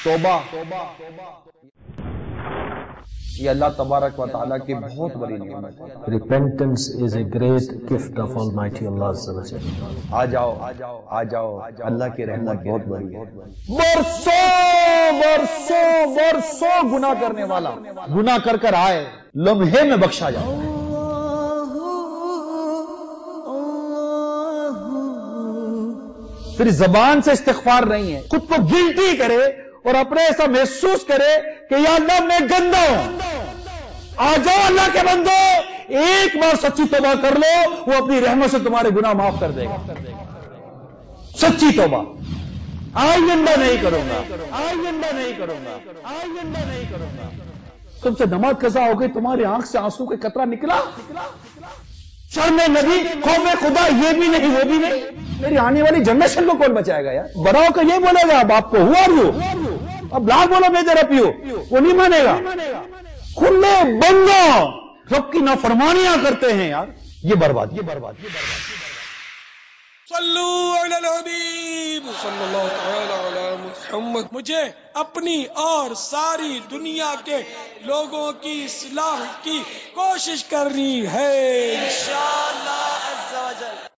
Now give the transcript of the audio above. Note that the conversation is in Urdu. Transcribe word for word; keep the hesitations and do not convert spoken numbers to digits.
توبہ یہ اللہ تبارک و تعالیٰ کی بہت بڑی نعمت ہے. Repentance is a great gift of Almighty Allah Azza wa Jalla. آ جاؤ آ جاؤ اللہ کی رحمت بہت بڑی ہے. برسوں برسوں برسوں گناہ کرنے والا گناہ کر کر آئے لمحے میں بخشا جاتا ہے. پھر زبان سے استغفار نہیں ہے، خود کو گلٹی کرے اور اپنے ایسا محسوس کرے کہ یا اللہ میں گندا ہوں. آ جاؤ اللہ کے بندو، ایک بار سچی توبہ کر لو، وہ اپنی رحمت سے تمہارے گناہ معاف کر دے گا. سچی توبہ. آئندہ نہیں کروں گا، آئندہ نہیں کروں گا، آئندہ نہیں کروں گا. تم سے نماز قضا ہو گئی، تمہاری آنکھ سے آنسو کا قطرہ نکلا، شرم نبی خوف خدا یہ بھی نہیں وہ بھی نہیں. میری آنے والی جنریشن کو کون بچائے گا یار؟ بڑاؤ کا یہ بولے گا اب آپ کو ہوا یو، اب لاکھ بولو میں تیرا پیو، وہ نہیں مانے گا. کھلے بندوں رب کی نافرمانیاں کرتے ہیں یار، یہ برباد یہ برباد یہ برباد. صلو علی الحبیب صلی اللہ تعالی علی محمد. مجھے اپنی اور ساری دنیا کے لوگوں کی اصلاح کی کوشش کرنی ہے انشاءاللہ عز و جل.